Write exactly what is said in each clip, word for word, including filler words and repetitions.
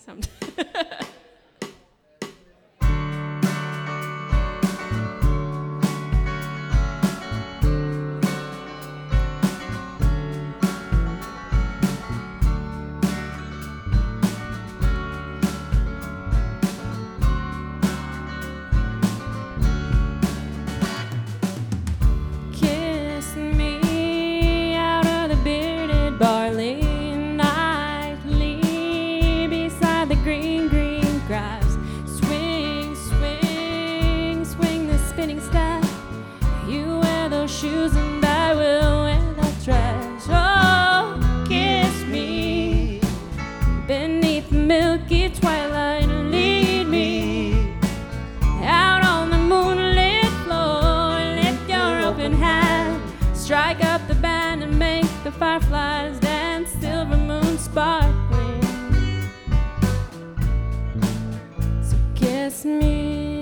Sometime. Kiss me out of the bearded barley nightly beside the green, green grass. Swing, swing, swing the spinning staff. You wear those shoes and I will wear that dress. Oh, kiss me beneath the milky twilight. Lead me out on the moonlit floor. Lift your open hand, strike up the band and make the fireflies dance. Silver moon sparkling, so kiss me.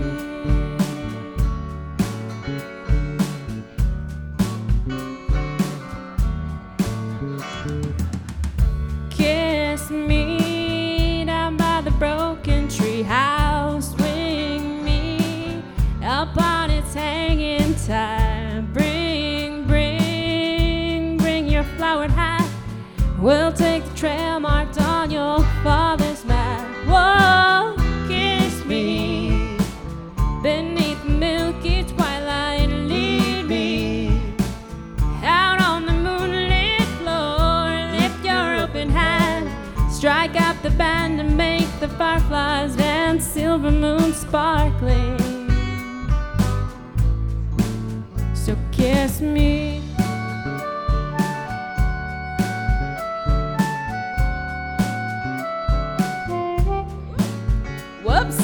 Kiss me down by the broken tree house. Swing me up on its hanging tie. Bring, bring, bring your flowered hat. We'll take the trail marked on your father's map. Whoa, kiss me beneath the milky twilight. Lead me out on the moonlit floor. Lift your open hand, strike up the band and make the fireflies dance. Silver moon sparkling, so kiss me. Whoops.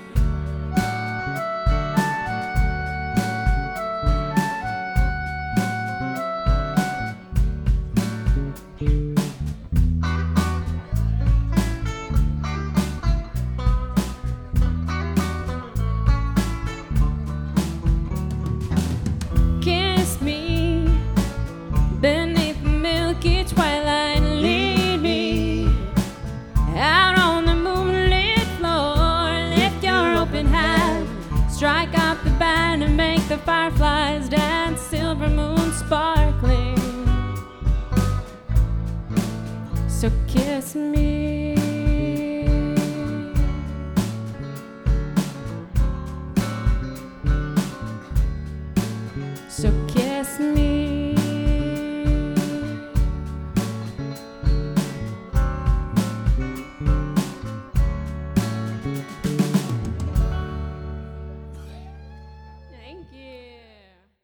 Kiss me beneath the milky twilight. Lead me out on the moonlit floor. Lift your open hand, strike up the band and make the fireflies dance. Silver moon sparkling, so kiss me.